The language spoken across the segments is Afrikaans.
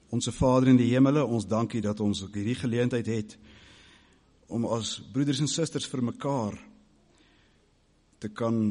Onse Vader in die hemele, ons dankie dat ons hierdie geleentheid het om as broeders en susters vir mekaar te kan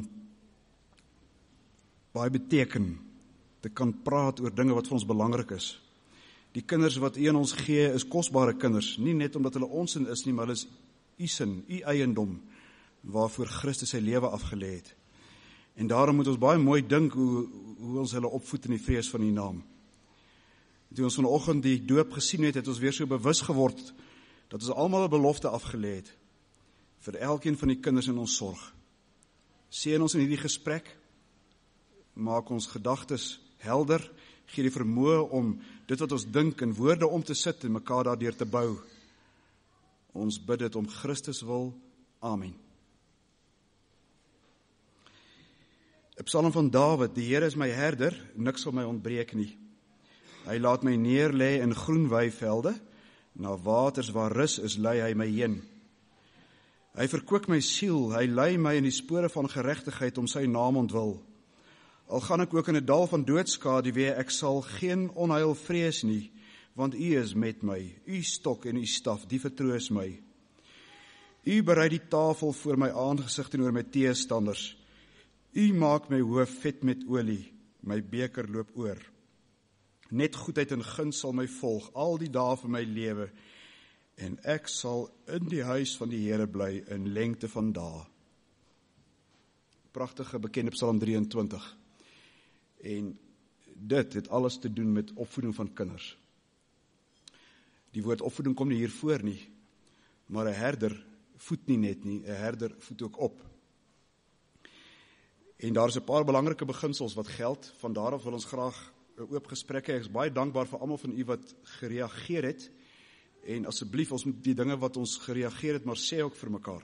baie beteken, te kan praat oor dinge wat vir ons belangrik is. Die kinders wat U aan ons gee is kosbare kinders, nie net omdat hulle ons in is nie, maar hulle is U sin, U eiendom, waarvoor Christus sy lewe afgelê het. En daarom moet ons baie mooi dink hoe ons hulle opvoed in die vrees van U naam. Toe ons vanoggend die doop gesien het, het ons weer so bewus geword dat ons almal 'n belofte afgelê het vir elkeen van die kinders in ons sorg. Seën ons in hierdie gesprek, maak ons gedagtes helder, gee die vermoë om dit wat ons dink in woorde om te sit en mekaar daardeur te bou. Ons bid dit om Christus wil. Amen. 'n Psalm van Dawid, die Here is my herder, niks sal my ontbreek nie. Hy laat my neerlê in groen weivelde, na waters waar rus is, lei hy my heen. Hy verkoop my siel, hy lei my in die spore van geregtigheid om sy naam ontwil. Al gaan ek ook in 'n dal van doodskaduwee, ek sal geen onheil vrees nie, want U is met my, U stok en U staf, die vertroos my. U berei die tafel voor my aangesig teenoor my teestanders. U maak my hoof vet met olie, my beker loop oor. Net goedheid en guns sal my volg, al die dae van my lewe, en ek sal in die huis van die Here bly in lengte van dae. Pragtige bekende Psalm 23. En dit het alles te doen met opvoeding van kinders. Die woord opvoeding kom nie hier voor nie, maar 'n herder voed nie net nie, 'n herder voed ook op. En daar is 'n paar belangrike beginsels wat geld, van daaraf wil ons graag 'n oop gesprek hê. Ek is baie dankbaar vir almal van u wat gereageer het, en asseblief, ons moet die dinge wat ons gereageer het, maar sê ook vir mekaar.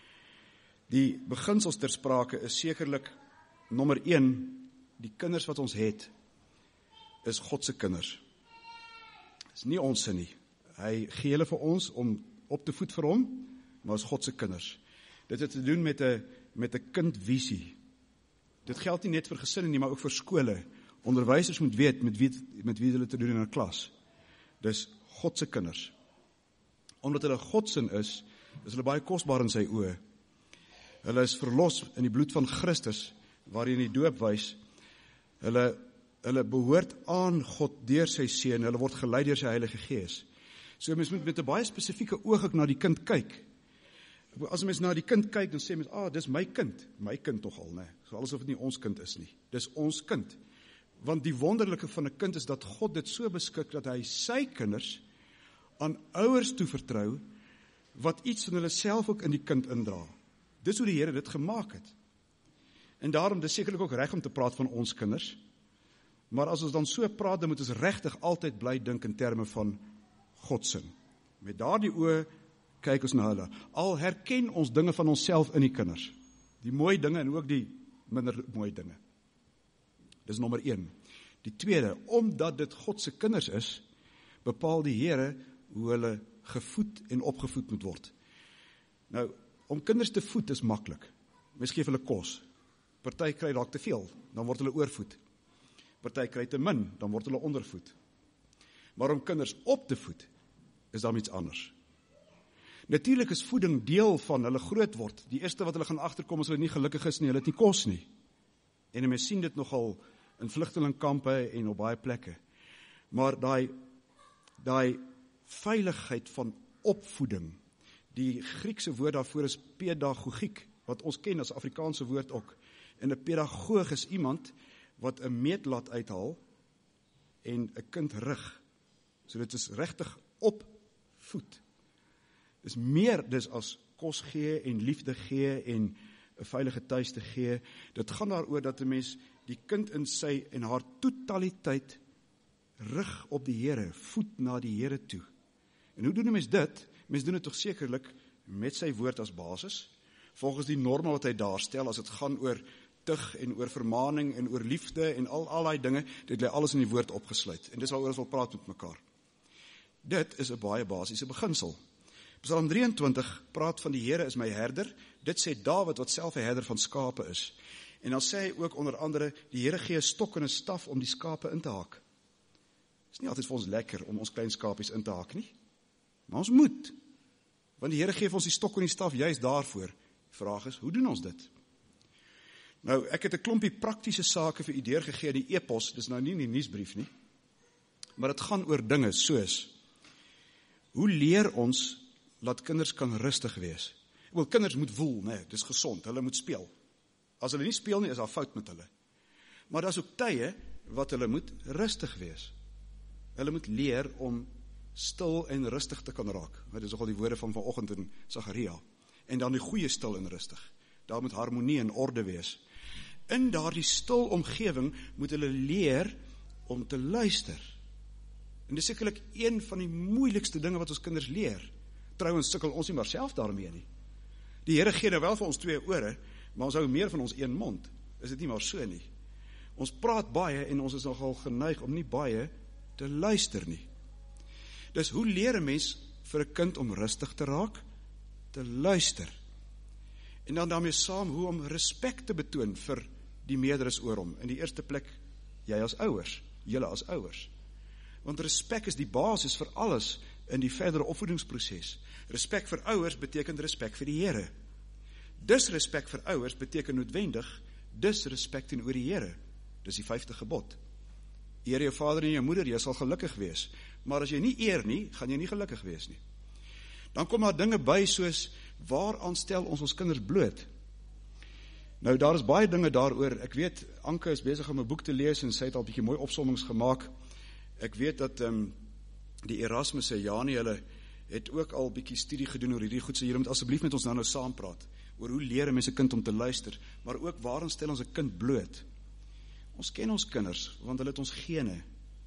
Die beginsels ter sprake is sekerlik, nommer 1, die kinders wat ons het, is God se kinders. Dis nie ons nie. Hy gee hulle vir ons om op te voed vir hom, maar is God se kinders. Dit het te doen met 'n kindvisie. Dit geld nie net vir gesinne nie, maar ook vir skole. Onderwysers moet weet met wie hulle te doen in 'n klas. Dis God se kinders. Omdat hulle Godsin is hulle baie kosbaar in sy oë. Hulle is verlos in die bloed van Christus, waarin die doop wys. Hulle behoort aan God deur sy seun, hulle word gelei deur sy Heilige Gees. So mens moet met 'n baie spesifieke oog ook na die kind kyk. As mens na die kind kyk, dan sê mens, dis my kind tog al, né? So alles of dit nie ons kind is nie. Dis ons kind. Want die wonderlike van 'n kind is dat God dit so beskik dat hy sy kinders aan ouers toevertrou wat iets van hulle self ook in die kind indra. Dis hoe die Here dit gemaak het. En daarom, dis sekerlik ook reg om te praat van ons kinders, maar as ons dan so praat, dan moet ons regtig altyd bly dink in terme van Godsin. Met daardie oë kyk ons na hulle. Al herken ons dinge van onsself in die kinders, die mooi dinge en ook die minder mooi dinge. Dis nommer 1. Die tweede, omdat dit God se kinders is, bepaal die Here hoe hulle gevoed en opgevoed moet word. Nou, om kinders te voed is maklik. Mens gee hulle kos. Party kry dalk te veel, dan word hulle oorvoed. Party kry te min, dan word hulle ondervoed. Maar om kinders op te voed, is daar iets anders. Natuurlik is voeding deel van hulle groot word. Die eerste wat hulle gaan agterkom as hulle nie gelukkig is nie, hulle het nie kos nie. En mens sien dit nogal in vlugtelingkampe en op baie plekke. Maar daai veiligheid van opvoeding, die Griekse woord daarvoor is pedagogiek, wat ons ken as Afrikaanse woord ook. En 'n pedagoog is iemand wat 'n meetlat uithaal en 'n kind rig. So dit is regtig opvoed. Dis meer as kos gee en liefde gee en 'n veilige tuiste gee. Dit gaan daaroor dat 'n mens die kind in sy en haar totaliteit rig op die Here, voed na die Here toe. En hoe doen 'n mens dit? Mens doen dit tog sekerlik met sy woord as basis, volgens die norme wat hy daarstel, as dit gaan oor tug en oor vermaning en oor liefde en al daai dinge, dit lê alles in die woord opgesluit. En dis waaroor ons wil praat met mekaar. Dit is 'n baie basiese beginsel. Psalm 23 praat van die Here is my herder. Dit sê Dawid wat self 'n herder van skape is. En dan sê hy ook onder andere, die Here gee 'n stok en 'n staf om die skape in te haak. Is nie altyd vir ons lekker om ons klein skapies in te hak nie, maar ons moet, want die Here gee vir ons die stok en die staf juist daarvoor. Die vraag is, hoe doen ons dit? Nou, ek het 'n klompie praktiese sake vir u deurgegee in die e-pos, dis nou nie in die nuusbrief nie, maar dit gaan oor dinge soos, hoe leer ons laat kinders kan rustig wees? Kinders moet woel, nee, dis gesond, hulle moet speel. As hulle nie speel nie, is daar fout met hulle. Maar daar is ook tye wat hulle moet rustig wees. Hulle moet leer om stil en rustig te kan raak. Dit is nogal die woorde van vanoggend in Sagaria. En dan die goeie stil en rustig. Daar moet harmonie en orde wees. In daardie stil omgewing moet hulle leer om te luister. En dis sekerlik een van die moeilikste dinge wat ons kinders leer. Trouwens sukkel ons nie maar self daarmee nie. Die Here gee nou wel vir ons 2 ore, maar ons hou meer van ons 1 mond. Is dit nie maar so nie? Ons praat baie en ons is nogal geneig om nie baie te luister nie. Dus hoe leer 'n mens vir 'n kind om rustig te raak? Te luister. En dan daarmee saam hoe om respek te betoon vir die meerderes oor hom. In die eerste plek, jy as ouers, julle as ouers. Want respek is die basis vir alles in die verdere opvoedingsproses. Respek vir ouers beteken respek vir die Here. Disrespek vir ouers beteken noodwendig disrespek teenoor die Here. Dis die 5de gebod. Eer jou vader en jou moeder, jy sal gelukkig wees. Maar as jy nie eer nie, gaan jy nie gelukkig wees nie. Dan kom daar dinge by soos, waaraan stel ons kinders bloot? Nou, daar is baie dinge daaroor. Ek weet, Anke is besig om 'n boek te lees en sy het al 'n bietjie mooi opsommings gemaak. Ek weet dat die Erasmus en Janie, hulle het ook al 'n bietjie studie gedoen oor hierdie goed, so julle moet asseblief met ons nou saam praat, oor hoe leer 'n mens 'n kind om te luister, maar ook waaraan stel ons 'n kind bloot? Ons ken ons kinders, want hulle het ons gene,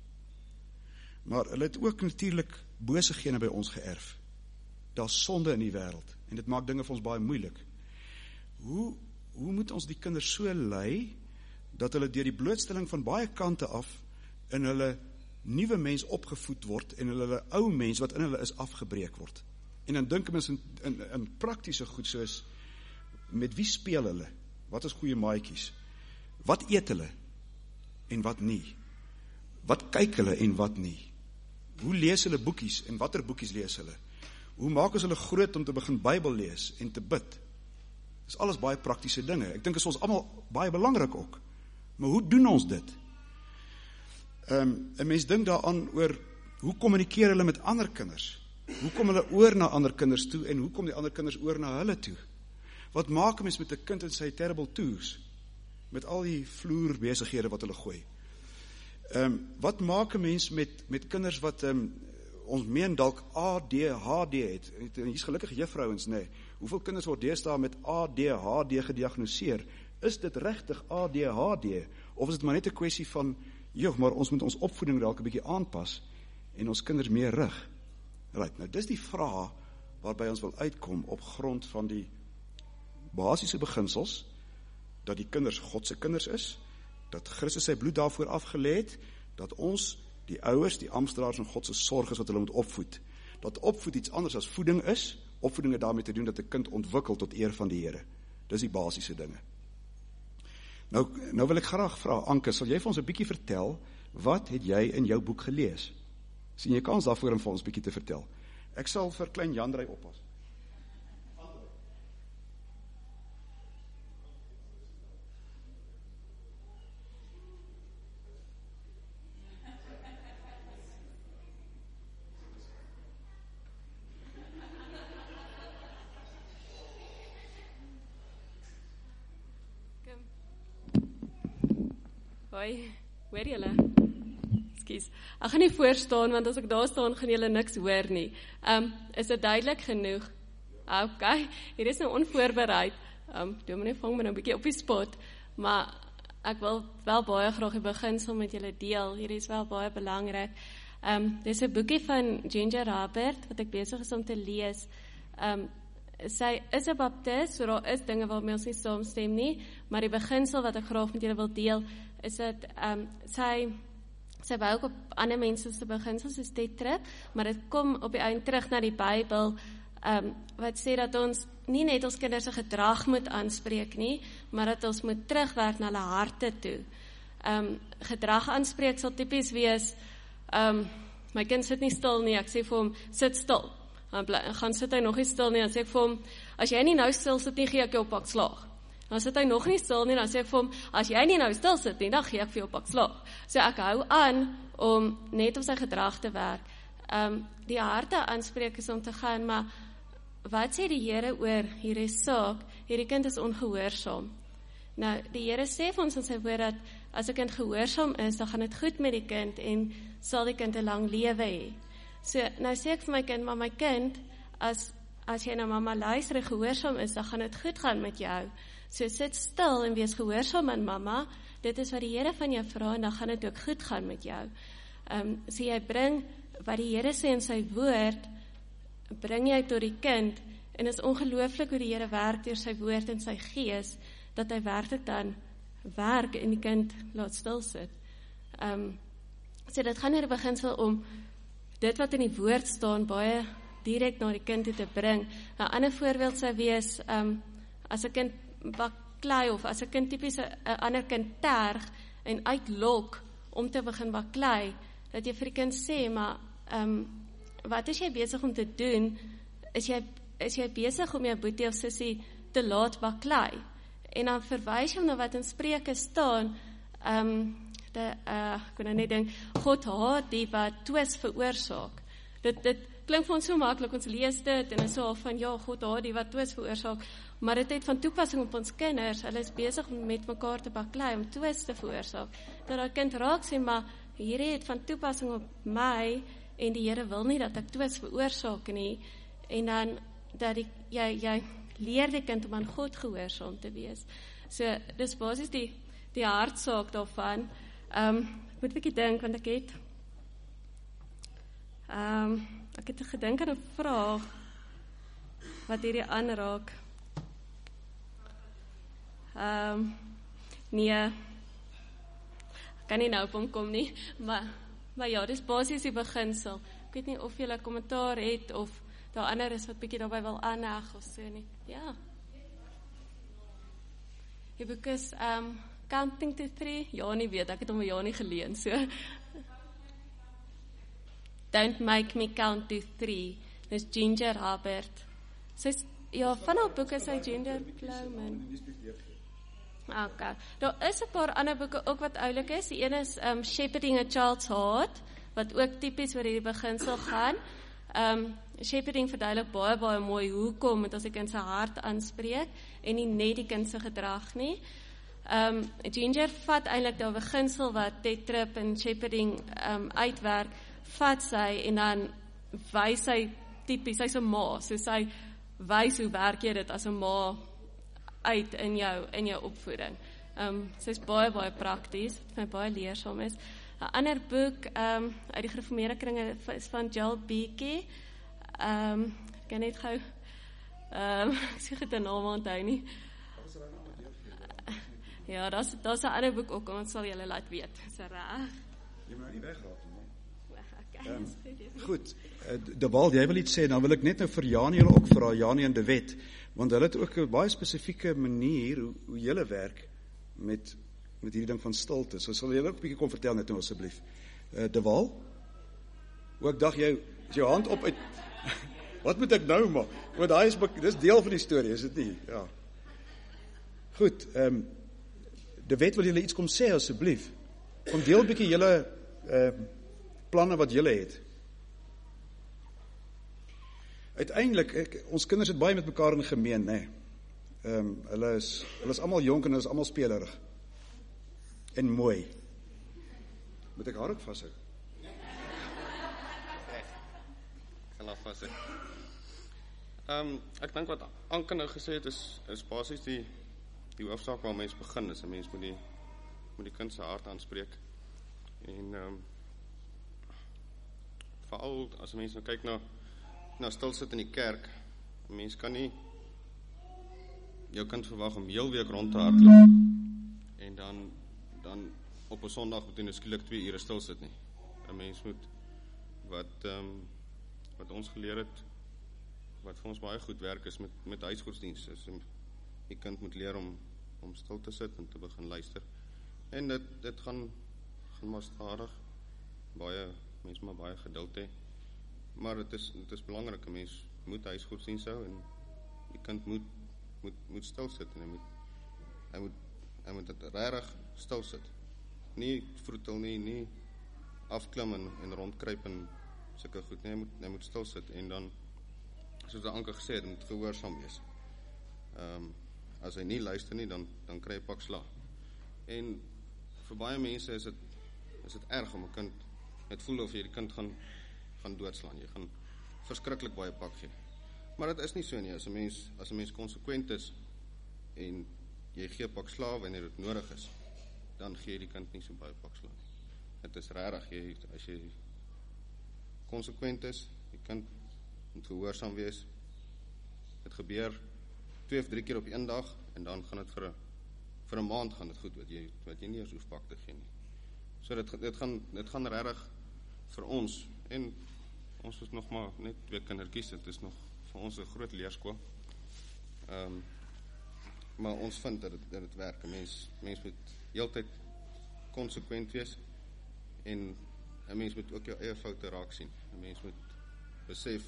maar hulle het ook natuurlik bose gene by ons geërf. Daar's sonde in die wêreld, en dit maak dinge vir ons baie moeilik. Hoe moet ons die kinders so lei, dat hulle deur die blootstelling van baie kante af, in hulle nuwe mens opgevoed word, en hulle ou mens wat in hulle is afgebreek word? En dan dink mens in praktiese goed, soos, met wie speel hulle? Wat is goeie maatjies? Wat eet hulle? En wat nie? Wat kyk hulle en wat nie? Hoe lees hulle boekies en watter boekies lees hulle? Hoe maak ons hulle groot om te begin Bybel lees en te bid? Dis alles baie praktiese dinge. Ek dink is ons almal baie belangrik ook. Maar hoe doen ons dit? 'n Mens dink daaraan oor, hoe kommunikeer hulle met ander kinders? Hoe kom hulle oor na ander kinders toe en hoe kom die ander kinders oor na hulle toe? Wat maak 'n mens met 'n kind in sy terrible twos? Met al die vloerbesighede wat hulle gooi. Wat maak 'n mens met kinders wat ons meen dalk ADHD het? En hier's gelukkig juffrouens, nee. Hoeveel kinders word deesdae met ADHD gediagnoseer? Is dit regtig ADHD? Of is dit maar net 'n kwessie van, maar ons moet ons opvoeding dalk 'n bietjie aanpas en ons kinders meer rig? Right, nou dis die vraag waarby ons wil uitkom op grond van die basiese beginsels, dat die kinders God se kinders is, dat Christus sy bloed daarvoor afgelê het, dat ons, die ouers, die amptenare van God se sorg is wat hulle moet opvoed. Dat opvoed iets anders as voeding is, opvoeding het daarmee te doen dat 'n kind ontwikkel tot eer van die Here. Dis die basiese dinge. Nou wil ek graag vra, Anke, sal jy vir ons 'n bietjie vertel, wat het jy in jou boek gelees? Sien jy kans daarvoor om vir ons 'n bietjie te vertel? Ek sal vir klein Jandrey oppas. Hoi, hoor julle? Ekskuus. Ek gaan nie voor staan, want as ek daar staan, gaan julle niks hoor nie. Is dit duidelik genoeg? Okay, hier is nou onvoorbereid. Dominee vang my nou 'n bietjie op die spot, maar ek wil wel baie graag die beginsel met julle deel. Hier is wel baie belangrik. Dis 'n boekie van Ginger Robert, wat ek besig is om te lees. Sy is 'n baptist, so daar is dinge waarmee ons nie saamstem nie, maar die beginsel wat ek graag met julle wil deel, is dat sy bou ook op ander mense se beginsels, soos Tetrap, maar dit kom op die einde terug na die Bybel, wat sê dat ons nie net ons kinders se gedrag moet aanspreek nie, maar dat ons moet terugwerk na hulle harte toe. Gedrag aanspreek sal tipies wees, My kind sit nie stil nie, ek sê vir hom, sit stil. Dan gaan sit hy nog nie stil nie, dan sê ek vir hom, as jy nie nou stil sit nie, gee ek jou 'n pak slaag. Dan sit hy nog nie stil nie, dan sê ek vir hom, as jy nie nou stil sit nie, dan gee ek vir jou 'n pak slaag. So ek hou aan om net op sy gedrag te werk. Die harte aanspreek is om te gaan, maar wat sê die Here oor hierdie saak? Hierdie kind is ongehoorsaam. Nou, die Here sê vir ons in sy woord dat as 'n kind gehoorsaam is, dan gaan dit goed met die kind en sal die kind 'n lang lewe hê. So, nou sê ek vir my kind, maar my kind, as jy na mamma luister en gehoorsaam is, dan gaan dit goed gaan met jou. So, sit stil en wees gehoorsaam aan mamma. Dit is wat die Here van jou vra en dan gaan dit ook goed gaan met jou. So jy bring wat die Here sê in sy woord, bring jy tot die kind, en is ongelooflik hoe die Here werk deur sy woord en sy gees, dat hy werklik dan werk en die kind laat stil sit. So dit gaan oor die beginsel om dit wat in die woord staan, baie direk na die kind toe te bring. 'n Ander voorbeeld sou wees, as 'n kind baklei, of as 'n kind tipies 'n ander kind terg, en uitlok om te begin baklei, dat jy vir die kind sê, maar, wat is jy besig om te doen? Is jy besig om jou boetie of sussie te laat baklei? En dan verwys jy hom na wat in Spreuke staan, ek kon nou net dink, God haat die wat twis veroorsaak. Dit klink vir ons so maklik, ons lees dit, en is so van, ja, God haat die wat twis veroorsaak, maar dit het van toepassing op ons kinders. Hulle is besig om met mekaar te baklei, om twis te veroorsaak. Dat die kind raak sê, maar hierdie het van toepassing op my, en die Here wil nie dat ek twis veroorsaak nie, en dan, dat jy leer die kind om aan God gehoorsaam te wees. So, dis basies die hartsaak daarvan. Moet ek dink, want ek het gedink aan 'n vraag, wat hierdie aanraak. Nee, ek kan nie nou op hom kom nie, maar ja, dis basies die beginsel. Ek weet nie of jy 'n kommentaar het, of daar ander is wat bietjie daarby wil aanheg, of so nie. Ja. Die boek is, Counting to 3, Janie weet, ek het hom Janie geleen, so. Don't Make Me Count to 3, dis Ginger Hubbard. Sy's, ja, van haar boeke is sy Ginger Plowman. Okay. Daar is 'n paar ander boeke ook wat oulik is. Die een is Shepherding a Child's Heart, wat ook tipies oor hierdie beginsel gaan. Shepherding verduidelik baie mooi hoekom moet ons die kind se hart aanspreek en nie net die kind se gedrag nie. Ginger vat eintlik daai beginsel wat Ted Tripp en Shepherding uitwerk, vat sy en dan wys sy tipies, sy's 'n ma, so sy wys hoe werk jy dit as 'n ma uit in jou opvoeding. Sy's baie prakties, wat my baie leersaam is. 'n Ander boek uit die gereformeerde kringe is van Joel Beeke. Ek kan net gou ek sê dit 'n naam onthou nie. Ja, daar's 'n ander boek ook, ons sal julle laat weet. Dis reg. Jy moet nou nie wegraak nie. Goed, De Wald, jy wil iets sê, dan wil ek net nou vir Janie ook vra, Janie en De Wet, want hulle het ook 'n baie spesifieke manier hoe julle werk met hierdie ding van stilte. So sal julle ook 'n bietjie kom vertel net nou asseblief. De Wald? Hoe ek dag jy is jou hand op uit. Wat moet ek nou maak? Want dis deel van die storie, is dit nie? Ja. Goed, De Wet, wil julle iets kom sê asseblief? Kom deel 'n bietjie julle planne wat julle het. Uiteindelik, ons kinders het baie met mekaar in gemeen, né? Hulle is almal jonk en hulle is almal spelerig. En mooi. Moet ek haar ook vashou? Ek gaan haar vashou. Ek dink wat Anke nou gesê het is basies die hoofsaak waar mens begin is. 'n Mens moet die kind se hart aanspreek. En veral as 'n mens nou kyk na stilsit in die kerk, 'n mens kan nie jou kind verwag om heel week rond te hardloop en dan op 'n Sondag moet jy nou skielik 2 ure stil sit nie. 'n Mens moet wat ons geleer het, wat vir ons baie goed werk is met huisgodsdienste. Die kind moet leer om stil te sit en te begin luister. En dit gaan maar stadig, mens maar baie geduld hê. Maar dit is belangrik, 'n mens moet huisgodsdienst hou en die kind moet stil sit en hy moet dit regtig stil sit. Nie vroetel nie afklim en rondkruip en sulke goed nie, hy moet stil sit en dan, soos Anke gesê het, moet gehoorsaam wees. As hy nie luister nie, dan kry hy pak slag. En vir baie mense is dit erg om 'n kind, het voel of jy die kind gaan doodslaan, jy gaan verskriklik baie pak gee. Maar dit is nie so nie, as 'n mens konsekwent is en jy gee pak slaag wanneer dit nodig is, dan gee jy die kind nie so baie pak slaag nie. Dit is regtig, as jy konsekwent is, die kind moet gehoorsaam wees. Dit gebeur 2 of 3 keer op een dag en dan gaan dit vir 'n maand gaan dit goed, wat jy nie eens hoef pak te gee nie. So dit gaan regtig vir ons, en ons is nog maar net 2 kindertjies, dit is nog vir ons 'n groot leerskool. Maar ons vind dat dit werk. Mens moet heeltyd konsekwent wees en 'n mens moet ook jou eie foute raak sien. 'n Mens moet besef,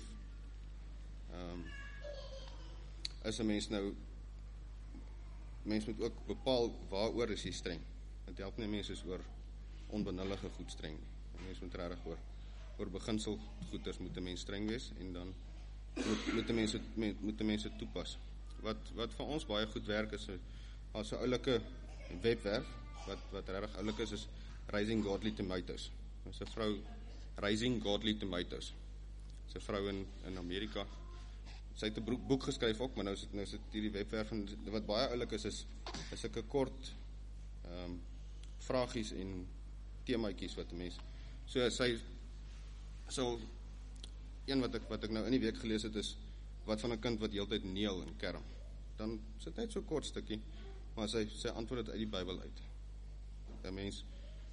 is 'n mens nou, mens moet ook bepaal waaroor is jy streng. Dit help nie mense is oor onbenullige goed streng nie. 'n Mens moet regtig oor beginsel goeders moet 'n mens streng wees en dan moet 'n mens dit toepas. Wat vir ons baie goed werk is as 'n oulike webwerf wat regtig oulik is Raising Godly Tomatoes. Dis 'n vrou, Raising Godly Tomatoes. Dis 'n vrou in Amerika. Sy het 'n boek geskryf ook, maar nou sit hierdie webwerf en wat baie oulik is sulke kort vragies en temaatjies wat 'n mens. So sy een wat ek nou in die week gelees het is wat van 'n kind wat heeltyd neel en kerm. Dan sit net so kort stukkie, maar sy antwoord dit uit die Bybel uit. 'n Mens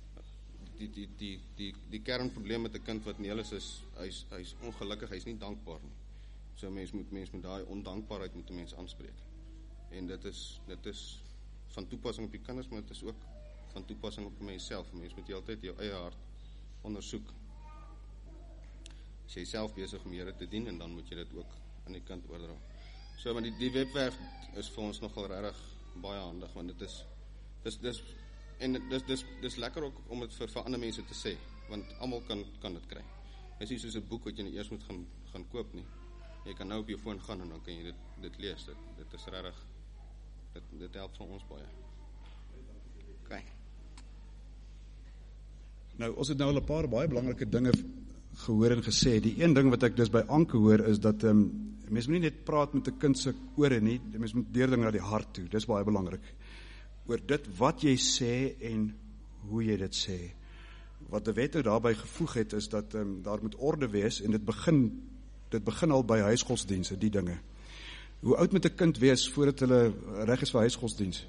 die kernprobleem met 'n kind wat neel is hy's ongelukkig, hy's nie dankbaar nie. So mens moet daai ondankbaarheid moet 'n mens aanspreek. En dit is van toepassing op die kinders, maar dit is ook van toepassing op 'n mens self. 'n Mens moet heeltyd jou eie hart ondersoek. As jy self besig om Here te dien en dan moet jy dit ook aan die kind oordra. So maar die webwerf is vir ons nogal regtig baie handig, want dit is lekker ook om dit vir ander mense te sê, want almal kan dit kry. Dit is nie soos 'n boek wat jy eers moet gaan koop nie. Jy kan nou op jou foon gaan en dan kan jy dit lees. Dit is regtig, dit help vir ons baie. Okay. Nou, ons het nou al 'n paar baie belangrike dinge gehoor en gesê. Die een ding wat ek dus by Anke hoor is dat mens moet nie net praat met 'n kind se ore nie, mens moet deurdring na die hart toe. Dis baie belangrik. Oor dit wat jy sê en hoe jy dit sê. Wat die wet nou daarby gevoeg het is dat daar moet orde wees en dit begin al by huisgodsdienste, die dinge. Hoe oud moet 'n kind wees voordat hulle reg is vir huisgodsdienst?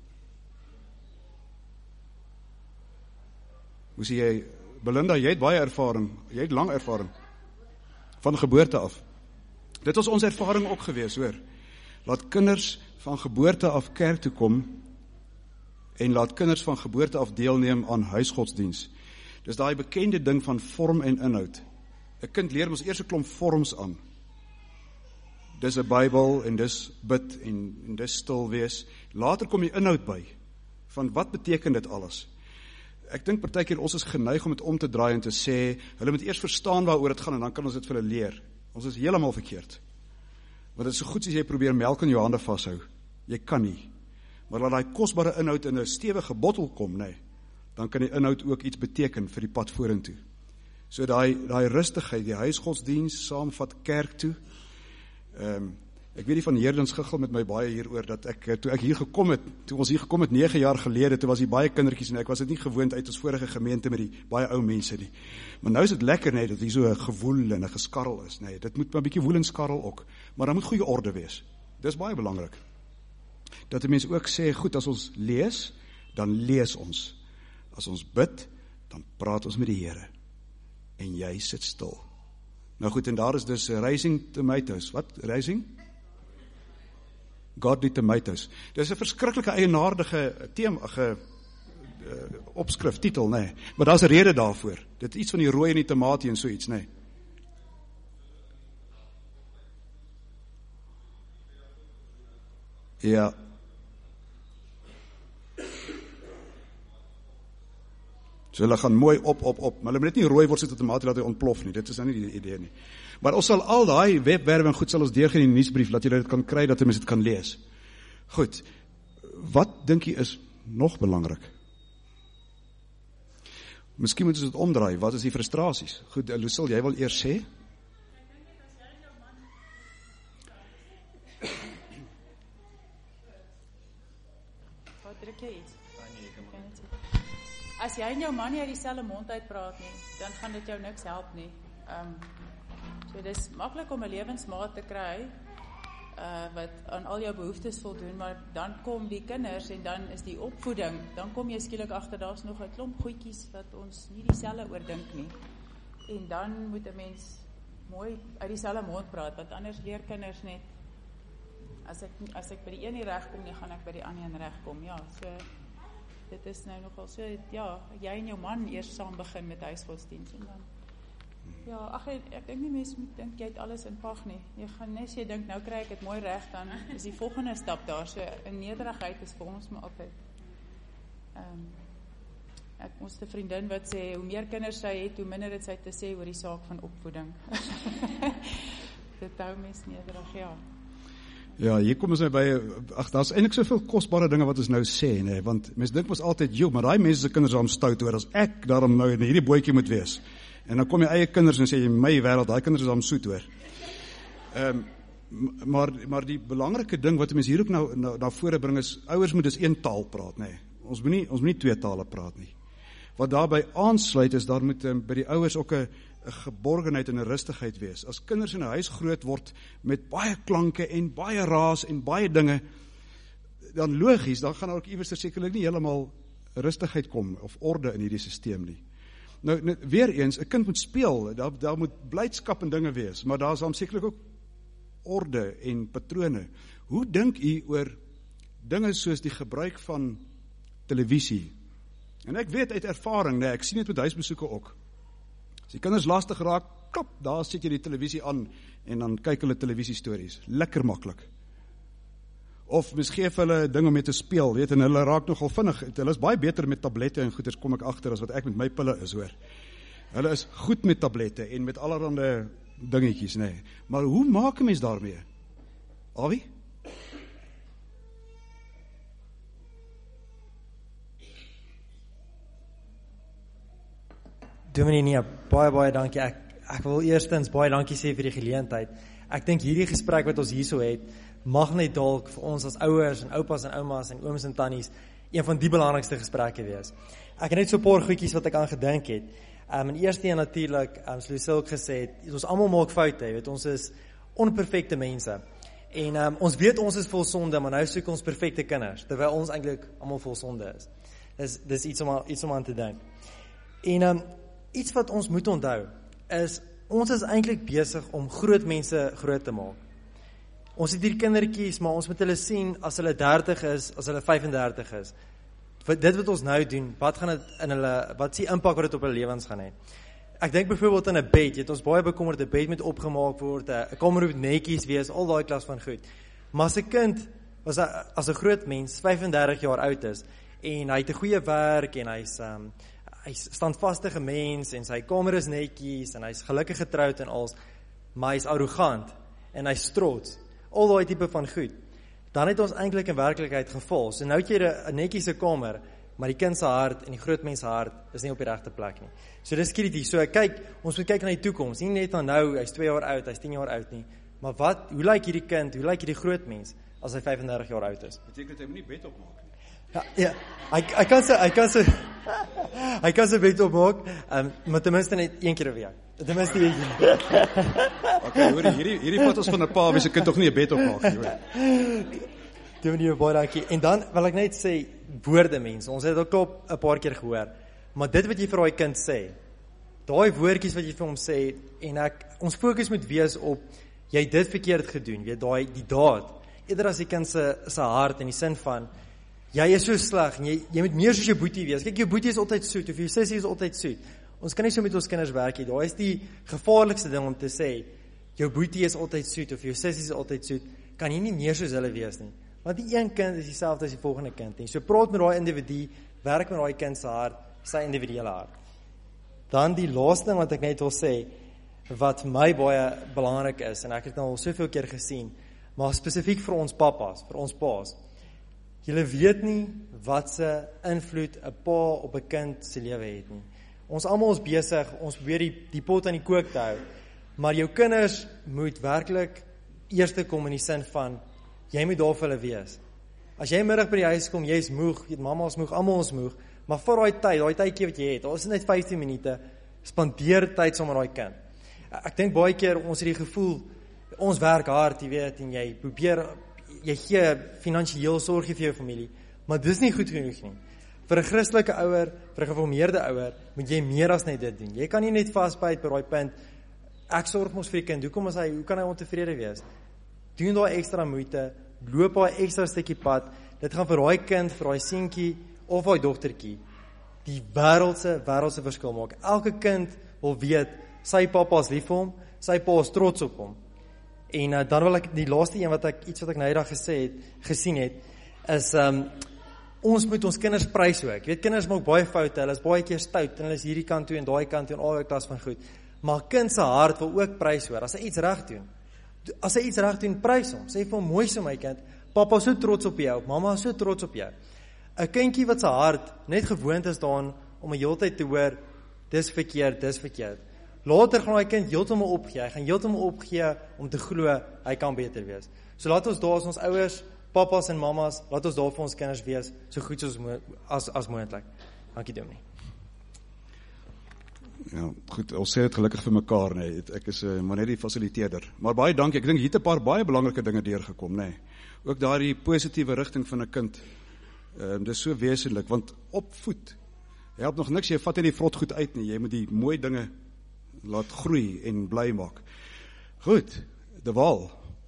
Hoe sê jy, Belinda, jy het baie ervaring, jy het lang ervaring, van geboorte af. Dit was ons ervaring ook gewees, hoor. Laat kinders van geboorte af kerk toe kom, en laat kinders van geboorte af deelneem aan huisgodsdienst. Dis daai bekende ding van vorm en inhoud. 'n Kind leer ons eers 'n klomp vorms aan. Dis 'n Bybel, en dis bid, en dis stil wees. Later kom die inhoud by, van wat beteken dit alles? Ek dink partykeer ons is geneig om dit om te draai en te sê, hulle moet eers verstaan waaroor dit gaan en dan kan ons dit vir hulle leer. Ons is heeltemal verkeerd. Want dit is so goed as jy probeer melk in jou hande vashou. Jy kan nie. Maar laat daai kosbare inhoud in 'n stewige bottel kom, nee, dan kan die inhoud ook iets beteken vir die pad vorentoe. So daai rustigheid, die huisgodsdienst, saamvat kerk toe. Ek weet nie van Heerdens giggel met my baie hieroor, dat toe ons hier gekom het 9 jaar gelede, toe was die baie kindertjies en ek was dit nie gewoond uit ons vorige gemeente met die baie ou mense nie. Maar nou is dit lekker, nee, dat hier so 'n gewoel en 'n geskarrel is, nee, dit moet maar 'n bietjie woel en skarrel ook, maar dan moet goeie orde wees. Dis baie belangrik. Dat die mense ook sê, goed, as ons lees, dan lees ons. As ons bid, dan praat ons met die Here. En jy sit stil. Nou goed, en daar is dus Raising Tomatoes. Wat? Raising? Godly Tomatoes. Dis 'n verskriklike eienaardige opskrif, titel, nee. Maar daar's 'n rede daarvoor. Dit is iets van die rooi en die tamatie en so iets, nee. Ja. So hulle gaan mooi op, maar hulle moet net nie rooi word so outomaties laat hy ontplof nie, dit is nou nie die idee nie. Maar ons sal al daai webwerwe goed sal ons deurgee in die nuusbrief, dat julle dit kan kry, dat mense dit kan lees. Goed, wat dink jy is nog belangrik? Miskien moet ons dit omdraai, wat is die frustrasies? Goed, Lucille, jy wil eers sê? Wat druk jy iets? As jy en jou man nie uit dieselfde mond uitpraat nie, dan gaan dit jou niks help nie. So dis maklik om 'n lewensmaat te kry, wat aan al jou behoeftes voldoen, maar dan kom die kinders en dan is die opvoeding, dan kom jy skielik agter daar's nog 'n klomp goedjies wat ons nie dieselfde oordink nie. En dan moet 'n mens mooi uit dieselfde mond praat, want anders leer kinders net as ek by die een nie regkom nie, gaan ek by die ander een regkom. Ja, so dit is nou nogal so, ja, jy en jou man eers saam begin met huisgodsdienst en dan ja, ek dink nie mense moet dink jy het alles in pag nie. Jy gaan net as jy dink nou kry ek dit mooi reg, dan is die volgende stap daar. So 'n nederigheid is vir ons maar altyd. Ek ons 'n vriendin wat sê hoe meer kinders sy het, hoe minder dit sy te sê oor die saak van opvoeding. Dit hou mens nederig, ja. Ja, hier kom ons nou by, daar's eintlik soveel kosbare dinge wat ons nou sê, nee, want mense dink mos altyd, maar daai mense se kinders is stout hoor, as ek daarom nou in hierdie bootjie moet wees. En dan kom jy eie kinders en sê jy, my wêreld, daai kinders is soet hoor. Maar die belangrike ding wat mense hier ook nou na vore bring is, ouers moet dus een taal praat, nee. Ons moet nie twee tale praat nie. Wat daarbey aansluit is, daar moet by die ouers ook 'n geborgenheid en 'n rustigheid wees. As kinders in 'n huis groot word met baie klanke en baie raas en baie dinge, dan logies, dan gaan ook iewers sekerlik nie heeltemal rustigheid kom of orde in hierdie stelsel nie. Nou weer eens, 'n kind moet speel, daar moet blydskap en dinge wees, maar daar is dan sekerlik ook orde en patrone. Hoe dink u oor dinge soos die gebruik van televisie? En ek weet uit ervaring, nee, ek sien dit met huisbesoeke ook. As die kinders lastig raak, klop, daar sit jy die televisie aan en dan kyk hulle televisiestories. Lekker maklik. Of miskien gee hulle ding om mee te speel, weet, en hulle raak nogal vinnig. Hulle is baie beter met tablette en goeders, kom ek agter, as wat ek met my pille is, hoor. Hulle is goed met tablette en met allerhande dingetjies, nee. Maar hoe maak 'n mens daarmee? Awie? Dominee, nee, baie dankie. Ek wil eerstens baie dankie sê vir die geleentheid. Ek dink hierdie gesprek wat ons hierso het, mag net dalk vir ons as ouers en oupas en oumas en ooms en tannies een van die belangrikste gesprekke wees. Ek het net so 'n paar goedjies wat ek aan gedink het. En eerste een natuurlik, soos Lucille gesê het, ons almal maak foute, jy weet, ons is onperfekte mense. En ons weet ons is vol sonde, maar nou soek ons perfekte kinders, terwyl ons eintlik almal vol sonde is. Dis iets om aan te dink. En iets wat ons moet onthou is, ons is eintlik besig om groot mense groot te maak. Ons het hier kindertjies, maar ons moet hulle sien as hulle 30 is, as hulle 35 is. Dit wat ons nou doen, wat is die impak wat dit op hulle lewens gaan hê? Ek dink byvoorbeeld in 'n bed, jy het ons baie bekommerd, 'n bed moet opgemaak word, 'n kamer moet netjies wees, al daai klas van goed. Maar as 'n kind, as 'n groot mens, 35 jaar oud is, en hy het 'n goeie werk, en hy's standvastige mens, en sy kamer is netjies, en hy's gelukkig getroud en als, maar hy's arrogant, en hy's trots, al daai tipe van goed, dan het ons eintlik in werklikheid geval. So nou het jy 'n netjiese kamer, maar die kind se hart en die groot mens se hart is nie op die regte plek nie. So dis kritiek. So ons moet kyk na die toekoms, nie net aan nou, hy's 2 jaar oud, hy's 10 jaar oud nie, maar hoe lyk hierdie kind, hoe lyk hierdie groot mens as hy 35 jaar oud is? Beteken dit hy moet nie bed opmaak nie? Ja, hy kan sy bed opmaak, maar ten minste net 1 keer 'n week. Ten minste 1 keer. Okay, hoor, hierdie vat ons van 'n pa, wie se kind tog nie 'n bed opmaak nie, hoor. Dominee, baie dankie. En dan wil ek net sê, woorde mense, ons het dit ook 'n paar keer gehoor, maar dit wat jy vir daai kind sê, daai woordjies wat jy vir hom sê, en ons fokus moet wees op, jy het dit verkeerd gedoen, weet die daad, eerder as die kind se hart in die sin van, jy is so sleg, en jy moet meer soos jou boetie wees. Kyk, jou boetie is altyd soet, of jou sussie is altyd soet. Ons kan nie so met ons kinders werk nie. Daar is die gevaarlikste ding om te sê, jou boetie is altyd soet, of jou sussie is altyd soet, kan jy nie meer soos hulle wees nie. Want die een kind is dieselfde as die volgende kind nie. So praat met daai individu, werk met daai kind se hart, sy individuele hart. Dan die laaste ding wat ek net wil sê, wat vir my baie belangrik is, en ek het nou al soveel keer gesien, maar spesifiek vir ons papas, vir ons paas. Julle weet nie wat se invloed 'n pa op 'n kind se lewe het nie. Ons almal is besig, ons probeer die pot aan die kook te hou, maar jou kinders moet werklik eerste kom in die sin van, jy moet daar vir hulle wees. As jy middag by die huis kom, jy is moeg, mamma is moeg, almal is moeg, maar vir daai tydjie wat jy het, al is dit net 15 minute, spandeer tyd saam met daai kind. Ek dink baie keer, ons het die gevoel, ons werk hard, jy weet, en jy probeer, jy gee finansiëel sorg vir jou familie, maar dis nie goed genoeg nie. Vir 'n Christelike ouer, vir 'n geformeerde ouer, moet jy meer as net dit doen. Jy kan nie net vasbyt by daai punt, ek sorg mos vir die kind, hoe kan hy ontevrede wees? Doen daai ekstra moeite, loop daai ekstra stukkie pad, dit gaan vir daai kind, vir daai seentjie, of daai dogtertjie, die wêreldse verskil maak. Elke kind wil weet, sy pappa is lief vir hom, sy pa is trots op hom. En dan wil ek, die laaste een wat ek nou eendag gesien het, is, ons moet ons kinders prys ook. Ek weet, kinders maak baie foute, hulle is baie keer stout, en hulle is hierdie kant toe, en daai kant toe, en al die klas van goed. Maar kind se hart wil ook prys hoor, as hy iets reg doen, prys hom, sê vir hom, mooi so my kind, papa is so trots op jou, mama is so trots op jou. 'n Kindjie wat sy hart net gewoond is daaraan, om 'n heeltyd te hoor, dis verkeerd. Later gaan hy kind heeltemal opgee, hy gaan heeltemal opgee om te glo, hy kan beter wees. So laat ons daar as ons ouers, papas en mamas, laat ons daar vir ons kinders wees, so goed soos as moontlik. Dankie Dominee. Ja, goed, ons sê dit gelukkig vir mekaar, nee. Ek is maar net die fasiliteerder. Maar baie dankie, ek dink hier het 'n paar baie belangrike dinge deurgekom, nee. Ook daardie positiewe rigting van 'n kind. Dis so wesenlik, want opvoed help nog niks, jy vat nie die vrot goed uit nie, jy moet die mooi dinge laat groei en bly maak. Goed, De Waal.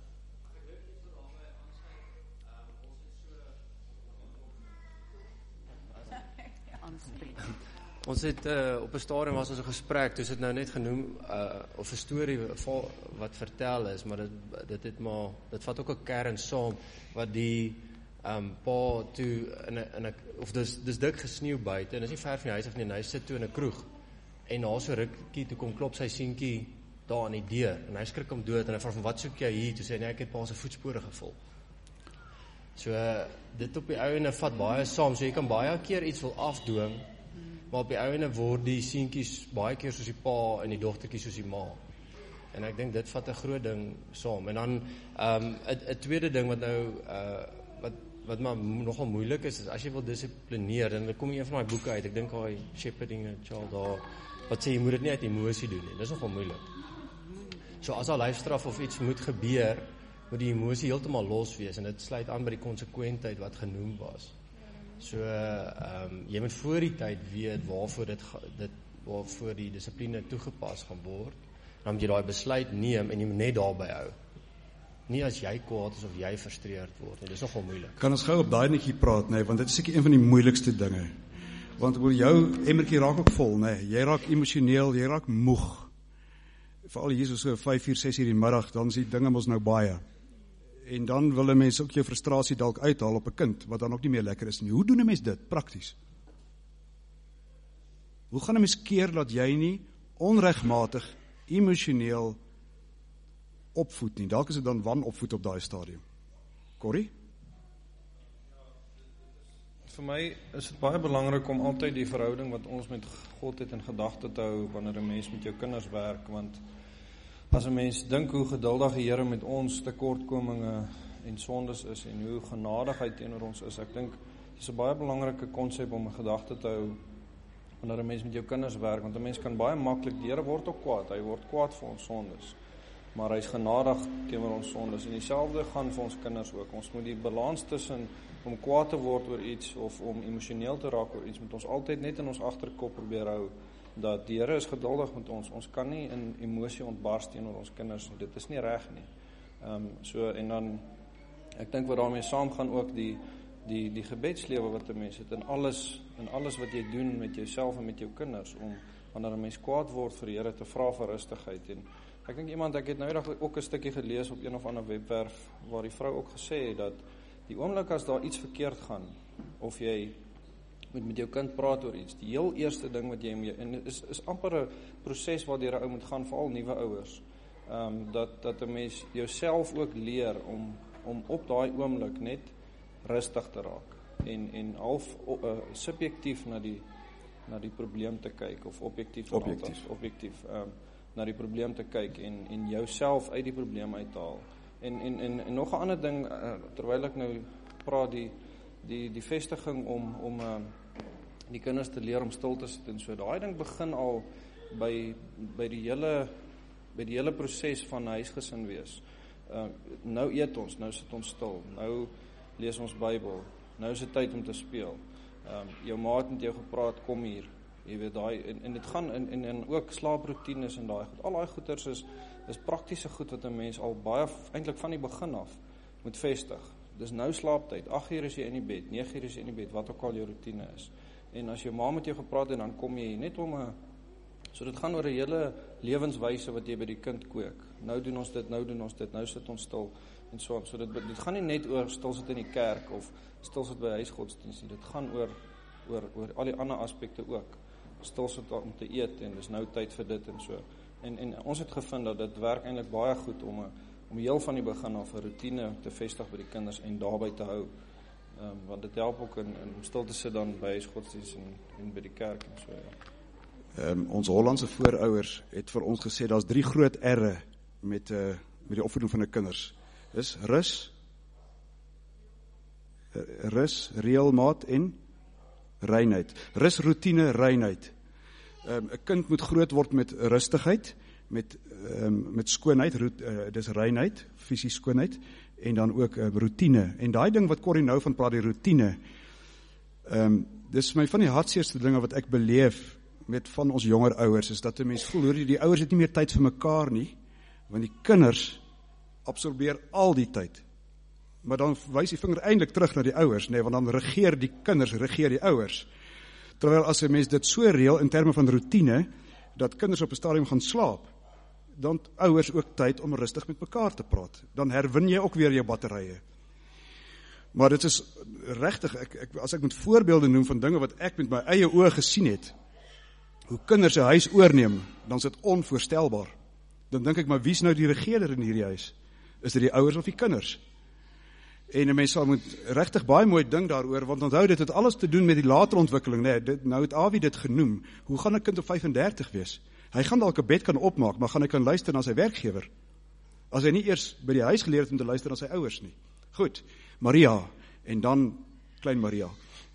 Ons het op 'n stadium was ons 'n gesprek, dus het nou net genoem of 'n storie wat vertel is, maar dit vat ook 'n kern saam wat die pa toe of dis dik gesneeu buite en dis nie ver van die huis af nie, en hy sit toe in 'n kroeg en na so rukkie toe kom klop sy seentjie daar aan die deur en hy skrik hom dood en hy vra van wat soek jy hier? Toe sê hy nee, ek het pa se voetspore gevolg. So dit op die ouene vat baie saam, so jy kan baie keer iets wil afdwing, maar op die ouene word die seentjies baie keer soos die pa en die dogtertjies soos die ma. En ek dink dit vat 'n groot ding saam. En dan 'n tweede ding wat nou wat maar nogal moeilik is as jy wil dissiplineer, dan kom jy een van daai boeke uit. Ek dink daai Shepherding a Child daar wat sê jy moet dit nie uit emosie doen nie. Dis nogal moeilik. So as al lyfstraf of iets moet gebeur, moet die emosie heeltemal los wees en dit sluit aan by die konsekwentheid wat genoem was. So jy moet voor die tyd weet waarvoor die dissipline toegepas gaan word. Dan moet jy daai besluit neem en jy moet net daarby hou. Nie as jy kwaad is of jy frustreerd word nie. Dis nogal moeilik. Kan ons gou op daai netjie praat, nee, want dit is seker een van die moeilikste dinge. Want jou emmertjie raak ook vol, nee. Jy raak emosioneel, jy raak moeg. Veral hier so 5:00, 6:00 die middag, dan is die dinge mos nou baie. En dan wil 'n mens ook jou frustrasie dalk uithaal op 'n kind, wat dan ook nie meer lekker is nie. Hoe doen 'n mens dit, prakties? Hoe gaan 'n mens keer dat jy nie onregmatig, emosioneel opvoed nie? Dalk is dit dan wanopvoed op daai stadium. Corrie? Vir my is dit baie belangrik om altyd die verhouding wat ons met God het in gedagte te hou wanneer 'n mens met jou kinders werk, want as 'n mens dink hoe geduldig die Here met ons tekortkominge en sondes is en hoe genadig hy teenoor ons is, ek dink dit is 'n baie belangrike konsep om in gedagte te hou wanneer 'n mens met jou kinders werk, want 'n mens kan baie maklik, die Here word ook kwaad, hy word kwaad vir ons sondes, maar hy is genadig teenoor ons sondes, en dieselfde gaan vir ons kinders ook. Ons moet die balans tussen om kwaad te word oor iets of om emosioneel te raak oor iets, moet ons altyd net in ons agterkop probeer hou dat die Here is geduldig met ons. Ons kan nie in emosie ontbars teenoor ons kinders nie. Dit is nie reg nie. So en dan ek dink wat daarmee saamgaan ook die die gebedslewe wat 'n mens het in alles wat jy doen met jouself en met jou kinders, om wanneer 'n mens kwaad word vir die Here te vra vir rustigheid. En ek dink ek het nou eendag ook 'n stukkie gelees op een of ander webwerf waar die vrou ook gesê het dat die oomblik as daar iets verkeerd gaan, of jy moet met jou kind praat oor iets, die heel eerste ding wat jy en is amper 'n proses waardeur 'n ou moet gaan, veral nuwe ouers, dat 'n mens jouself ook leer om op daai oomblik net rustig te raak en half subjektief na die probleem te kyk, of objektief na die probleem te kyk en jouself uit die probleem uithaal. En nog 'n ander ding, terwyl ek nou praat, die vestiging om die kinders te leer om stil te sit en so, daai ding begin al by die hele proses van huisgesin wees. Nou eet ons, nou sit ons stil, nou lees ons Bybel, nou is dit tyd om te speel. Jou maat met jou gepraat, kom hier. Jy weet daai en dit gaan en ook slaaproetines en daai goed. Al daai goeters is praktiese goed wat 'n mens al baie eintlik van die begin af moet vestig. Dis nou slaaptyd. 8:00 is jy in die bed, 9:00 is jy in die bed, wat ook al jou roetine is. En as jou ma met jou gepraat het, dan kom jy net so dit gaan oor 'n hele lewenswyse wat jy by die kind kweek. Nou doen ons dit, nou sit ons stil en so aan. So dit gaan nie net oor stil sit in die kerk of stil sit by huisgodsdienst nie. Dit gaan oor al die ander aspekte ook. Stil sit om te eet en dis nou tyd vir dit en so. En ons het gevind dat dit werk eintlik baie goed om heel van die begin af 'n roetine te vestig by die kinders en daarby te hou. Want dit help ook om stil te sit dan by huisgodsdienst en by die kerk en so. Ja. Ons Hollandse voorouers het vir ons gesê, daar's 3 groot R'e met die opvoeding van die kinders. Dis rus, reëlmaat en reinheid. Rus, roetine, reinheid. 'n kind moet groot word met rustigheid, met skoonheid, dis reinheid, fisies skoonheid, en dan ook roetine. En daai ding wat Corrie nou van praat, die roetine, dis my van die hartseerste dinge wat ek beleef met van ons jonger ouers, is dat 'n mens voel, hoor jy, die ouers het nie meer tyd vir mekaar nie, want die kinders absorbeer al die tyd. Maar dan wys die vinger eintlik terug na die ouers, nee, want dan regeer die kinders, regeer die ouers. Terwyl as 'n mens dit so reël in terme van roetine, dat kinders op 'n stadium gaan slaap, dan ouers ook tyd om rustig met mekaar te praat. Dan herwin jy ook weer jou batterye. Maar dit is regtig, as ek moet voorbeelde noem van dinge wat ek met my eie oë gesien het, hoe kinders 'n huis oorneem, dan is dit onvoorstelbaar. Dan dink ek, maar wie is nou die regerder in hierdie huis? Is dit die ouers of die kinders? En 'n mens sal moet regtig baie mooi dink daaroor, want onthou, dit het alles te doen met die latere ontwikkeling, nee, nou het Awie dit genoem. Hoe gaan 'n kind op 35 wees? Hy gaan dalk 'n bed kan opmaak, maar gaan hy kan luister na sy werkgewer? As hy nie eers by die huis geleer het om te luister na sy ouers nie. Goed, Maria, en dan klein Maria.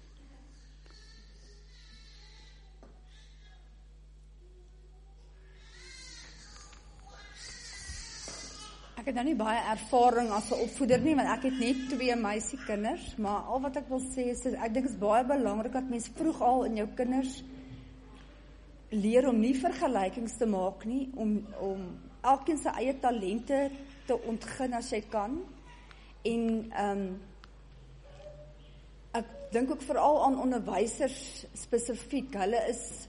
Ek het nou nie baie ervaring as 'n opvoeder nie, want ek het net 2 meisiekinders, maar al wat ek wil sê is, ek dink is baie belangrik dat mens vroeg al in jou kinders leer om nie vergelykings te maak nie, om elkeen sy eie talente te ontgin as jy kan, en ek dink ook veral aan onderwysers spesifiek, hulle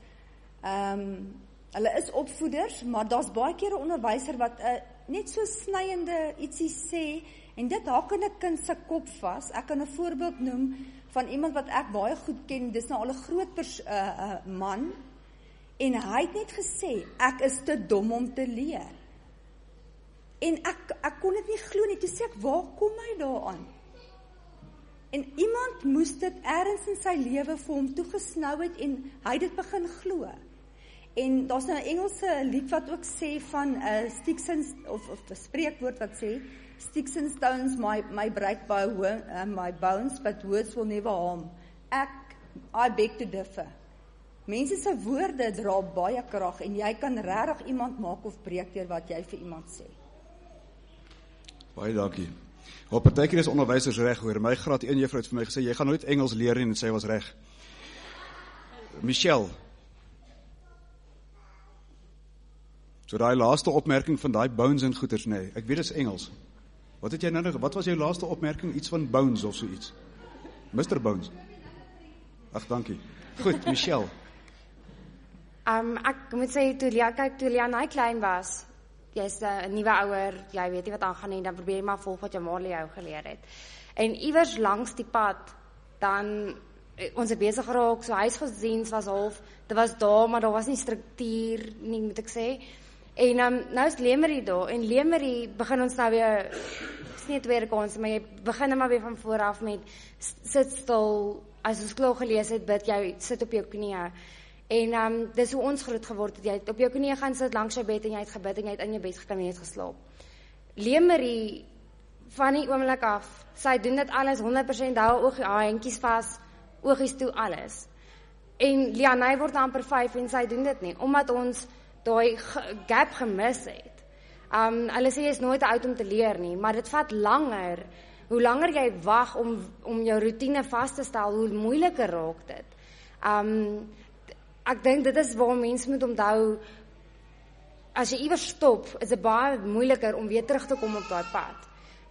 is opvoeders, maar daar's baie keer 'n onderwyser wat net so snyende ietsie sê, en dit haak in 'n kind se kop vas. Ek kan 'n voorbeeld noem van iemand wat ek baie goed ken, dis nou al 'n groot man, en hy het net gesê, ek is te dom om te leer. En ek kon dit nie glo nie, toe sê ek, waar kom hy daaraan? En iemand moes dit ergens in sy lewe vir hom toegesnou het, en hy het dit begin glo. En daar's nou 'n Engelse lied wat ook sê van sticks and, of 'n spreekwoord wat sê, sticks and stones may break my bones, but words will never harm. I beg to differ. Mense se woorde dra baie krag, en jy kan regtig iemand maak of breek deur wat jy vir iemand sê. Baie dankie. Wel, partykeer is onderwysers reg, hoor. My graad 1 juffrou het vir my gesê, jy gaan nooit Engels leer nie, en sy was reg. Michelle. So daai laaste opmerking van daai bones en goeters, nee, ek weet dit is Engels. Wat het jy nou, wat was jou laaste opmerking? Iets van bones of so iets? Mr. Bones. Ag, dankie. Goed, Michelle. Ek moet sê, toe Leanne klein was, jy's 'n nuwe ouer, jy weet nie wat aangaan nie, dan probeer jy maar volg wat jou ma jou geleer het. En iewers langs die pad, dan ons het besig geraak, so huisgodsdiens was half, dit was daar, maar daar was nie struktuur nie, moet ek sê. En nou is Lemerie daar, en Lemerie begin ons nou weer, is nie 'n tweede kans, maar jy begin maar weer van vooraf met, sit stil, as ons klaar gelees het, bid jy, sit op jou knieë. En dis hoe ons groot geword het, jy het op jou knieë gaan sit langs jou bed, en jy het gebid, en jy het in jou bed gekom, en jy het geslaap. Lemerie, van die oomblik af, sy doen dit alles 100%, hou oogie, handjies vas, oogies toe, alles. En Leanne word amper 5 en sy doen dit nie, omdat ons daai gap gemis het. Hulle sê jy is nooit te oud om te leer nie, maar dit vat langer. Hoe langer jy wag om jou routine vas te stel, hoe moeiliker raak dit. Ek dink dit is waar mense moet onthou, as jy iewers stop, is dit baie moeiliker om weer terug te kom op daai pad.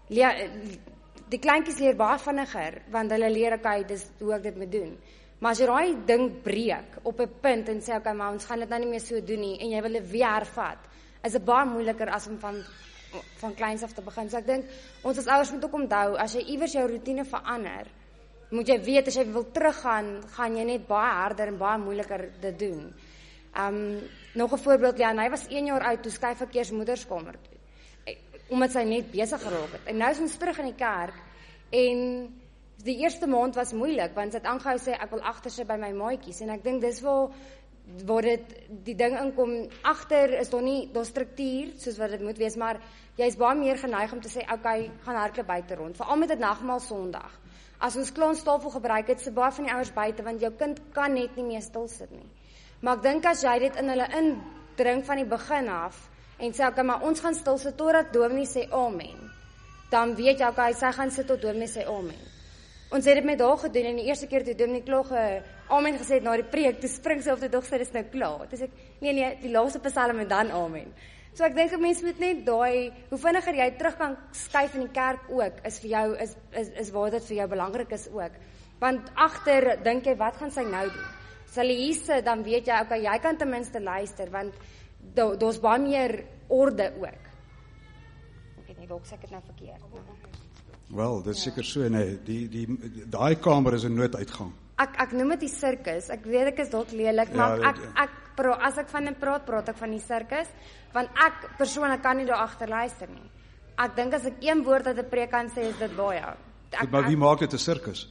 Die kleintjies leer baie vinniger, want hulle leer, okay, dis hoe ek dit moet doen. Maar as jy daai ding breek op 'n punt en sê, okay, maar ons gaan dit nou nie meer so doen nie, en jy wil dit weer hervat, is dit baie moeiliker as om van kleins af te begin. So ek dink, ons as ouers moet ook onthou, as jy iewers jou routine verander, moet jy weet, as jy wil teruggaan, gaan jy net baie harder en baie moeiliker dit doen. Nog 'n voorbeeld, hy was 1 jaar oud, toe skuif ek eers moederskamer toe, omdat sy net besig geraak het. En nou is ons terug in die kerk, en die eerste maand was moeilik, want sy het aangehou sê, ek wil agter sit by my maatjies, en ek dink dis waar dit die ding inkom, agter is daar struktuur, soos wat dit moet wees, maar jy is baie meer geneig om te sê, okay, gaan hardloop buite rond, veral met dit nagmaal Sondag. As ons klaarstafel gebruik het, se baie van die ouers buite, want jou kind kan net nie meer stil sit nie. Maar ek dink as jy dit in hulle indring van die begin af, en sê, okay, maar ons gaan stil sit totdat dominee sê amen, dan weet jy, okay, sy gaan sit tot dominee sê amen. Ons het dit met haar gedoen, en die eerste keer toe dominee klaar amen gesê het na die preek, toe spring sy op die dogter, is nou klaar. Toe sê ek, nee, die laaste psalm en dan amen. So ek dink 'n mens moet net daai, hoe vinniger jy terug kan skuif in die kerk ook, is vir jou, is waar dit vir jou belangrik is ook. Want agter, dink jy, wat gaan sy nou doen? Sal jy hier sit, dan weet jy, okay, jy kan ten minste luister, want daar's baie meer orde ook. Ek weet nie, dalk sê ek dit nou verkeerd. Wel, dit is seker so, nee, daai kamer is 'n nooduitgang. Ek noem dit die sirkus. Ek weet ek is dalk lelik, maar as ek van dit praat ek van die sirkus, want ek persoonlik kan nie daar agter luister nie. Ek dink as ek een woord uit 'n preek kan sê, is dit baie. Maar wie maak dit 'n sirkus?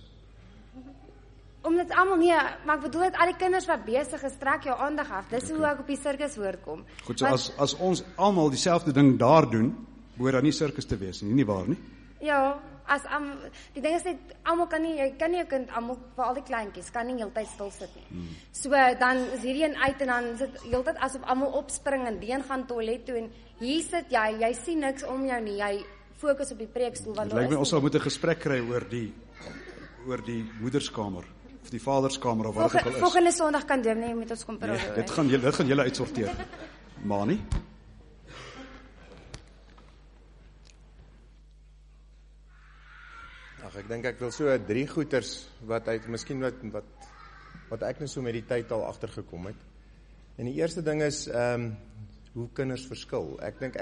Omdat almal nie, maar ek bedoel dit al die kinders wat besig is, trek jou aandag af. Dis hoe ek op die sirkus woord kom. Goed, so as ons almal dieselfde ding daar doen, behoort daar nie sirkus te wees nie, nie waar nie? Ja, die ding is net, jy kan nie jou kind, vir al die kleintjies, kan nie heeltyd stil sit nie. So, dan is hierdie een uit, en dan sit heeltyd asof almal opspring, en die een gaan toilet toe, en hier sit jy sien niks om jou nie, jy fokus op die preekstoel, want dit lyk my ons sal moet 'n gesprek kry oor die moederskamer, of die vaderskamer, of wat dit ook al is. Volgende Sondag kan dominee met ons kom praat. Dit gaan julle uitsorteer. Mani? Ek dink ek wil so 3 goeters wat miskien wat ek nou so met die tyd al agtergekom het. En die eerste ding is hoe kinders verskil. Ek dink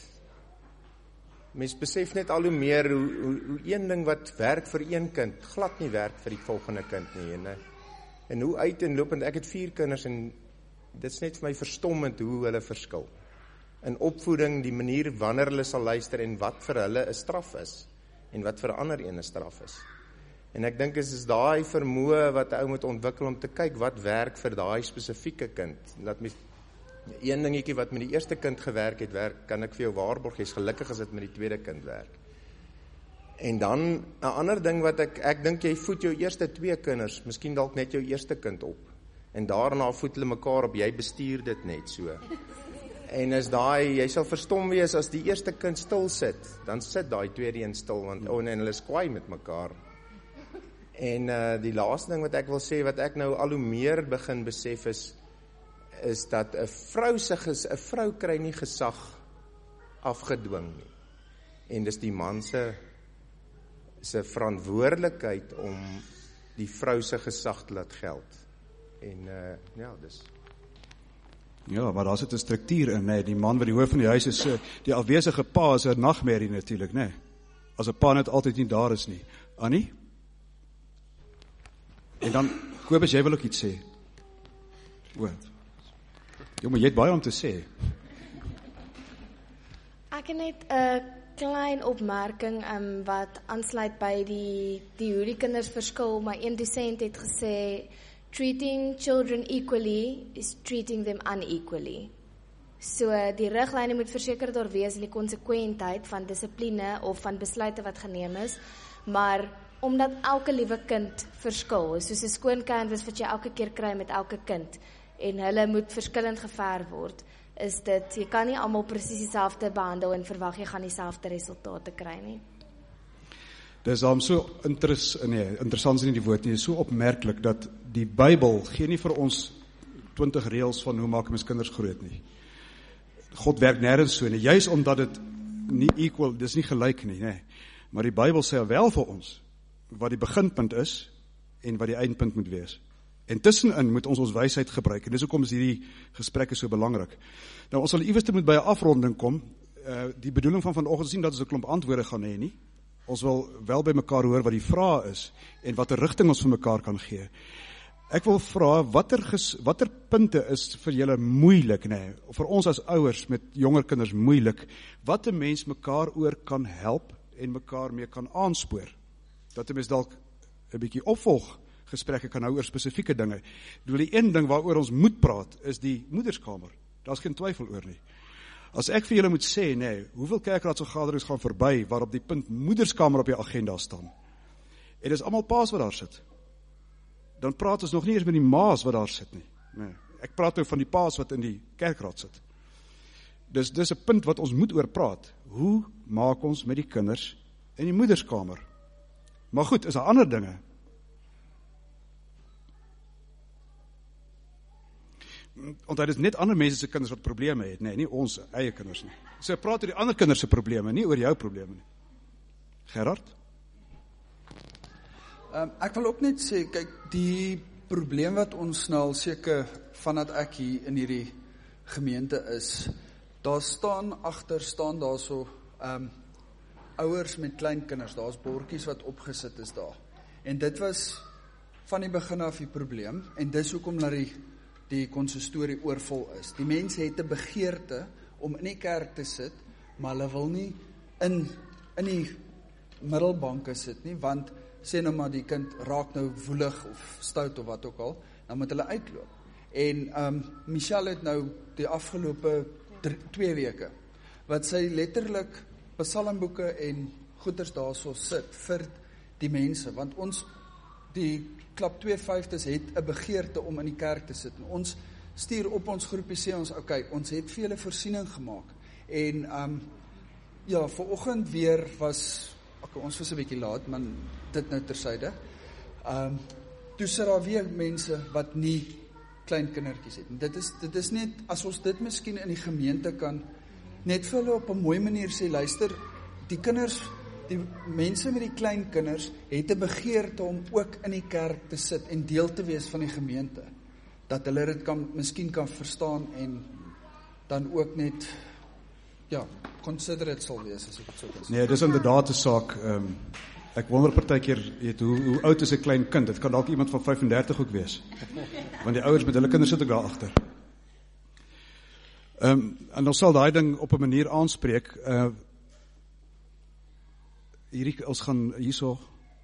mens besef net al hoe meer hoe een ding wat werk vir een kind glad nie werk vir die volgende kind nie. En hoe uit en lopend, ek het 4 kinders en dit is net vir my verstommend hoe hulle verskil. In opvoeding, die manier wanneer hulle sal luister en wat vir hulle 'n straf is. En wat vir 'n ander een 'n straf is. En ek dink is daai vermoë wat 'n ou moet ontwikkel om te kyk wat werk vir daai spesifieke kind. Laat my een dingetjie wat met die eerste kind gewerk het, kan ek vir jou waarborg, jy's gelukkig as dit met die tweede kind werk. En dan 'n ander ding wat ek dink jy voed jou eerste 2 kinders, miskien dalk net jou eerste kind op. En daarna voed hulle mekaar op, jy bestuur dit net so. En as jy sal verstom wees as die eerste kind stil sit, dan sit daai tweede een stil, want en hulle is kwaai met mekaar. En die laaste ding wat ek wil sê, wat ek nou al hoe meer begin besef is dat 'n vrou kry nie gesag afgedwing nie. En dis die man se verantwoordelikheid om die vrou se gesag laat geld. En ja, dis Ja, maar daar sit 'n struktuur in, nee. Die man wat die hoof van die huis is, die afwesige pa is 'n nagmerrie natuurlik, nee. As 'n pa net altyd nie daar is nie. Annie? En dan, Kobus, jy wil ook iets sê? Jo, maar jy het baie om te sê. Ek het net 'n klein opmerking wat aansluit by die hoe die kinders verskil. My een dosent het gesê, treating children equally is treating them unequally. So die riglyne moet verseker daar wees in die konsekwentheid van dissipline of van besluite wat geneem is, maar omdat elke liewe kind verskil, soos 'n skoon canvas wat jy elke keer kry met elke kind, en hulle moet verskillend geverf word, is dit, jy kan nie almal presies dieselfde behandel en verwag jy gaan dieselfde resultate kry nie. Dis daarom so interessant is nie die woord nie, is so opmerklik dat die Bybel gee nie vir ons 20 reëls van hoe maak mens kinders groot nie. God werk nêrens so nie, juis omdat dit nie equal, dis nie gelyk nie, nee. Maar die Bybel sê wel vir ons wat die beginpunt is en wat die eindpunt moet wees. En tussenin moet ons wysheid gebruik, en dis hoekom is hierdie gesprekke so belangrik. Nou, ons sal iewers moet by 'n afronding kom. Die bedoeling van vanoggend is nie dat ons 'n klomp antwoorde gaan hê nie. Ons wil wel by mekaar hoor wat die vraag is, en watter rigting ons vir mekaar kan gee. Ek wil vra, watter punte is vir julle moeilik, nee, vir ons as ouers met jonger kinders moeilik, wat 'n mens mekaar oor kan help, en mekaar mee kan aanspoor, dat 'n mens dalk 'n bietjie opvolg gesprekke kan hou oor spesifieke dinge. Die een ding waaroor ons moet praat, is die moederskamer. Daar's geen twyfel oor nie. As ek vir julle moet sê, nee, hoeveel kerkraadsvergaderings gaan verby, waarop die punt moederskamer op die agenda staan, en dis almal paas wat daar sit, dan praat ons nog nie eens met die maas wat daar sit nie. Nee, ek praat nou van die paas wat in die kerkraad sit. Dis 'n punt wat ons moet oor praat. Hoe maak ons met die kinders in die moederskamer? Maar goed, is daar ander dinge? Want dit is net ander mense se kinders wat probleme het, nee, nie ons eie kinders nie. So praat oor die ander kinders se probleme, nie oor jou probleme nie. Gerard? Ek wil ook net sê, kyk, die probleem wat ons nou al seker vandat ek hier in hierdie gemeente is, daar staan daar so ouers met klein kinders, daar's bordjies wat opgesit is daar. En dit was van die begin af die probleem, en dis hoekom dat die konsistorie oorvol is. Die mense het 'n begeerte om in die kerk te sit, maar hulle wil nie in die middelbanke sit nie, want sê nou maar die kind raak nou woelig of stout of wat ook al, dan moet hulle uitloop. En Michelle het nou die afgelope 2 weke, wat sy letterlik psalmboeke en goeders daarso sit vir die mense, want ons, die klap 2/5 het 'n begeerte om in die kerk te sit, en ons stuur op ons groepie, sê ons, okay, ons het vir julle voorsiening gemaak, en ja, vanoggend weer was, ons was 'n bietjie laat, maar dit nou tersyde, toe sit daar weer mense wat nie klein kindertjies het, en dit is net, as ons dit miskien in die gemeente kan, net vir hulle op 'n mooi manier sê, luister, die kinders, die mense met die klein kinders het 'n begeerte om ook in die kerk te sit en deel te wees van die gemeente, dat hulle dit miskien kan verstaan en dan ook net, ja, considerate sal wees, as ek het so kan sê. Nee, dis inderdaad 'n saak, ek wonder partykeer, hoe oud is 'n klein kind, dit kan dalk iemand van 35 ook wees, want die ouers met hulle kinders sit ook daar agter. En ons sal daai ding op 'n manier aanspreek, ons gaan hierso.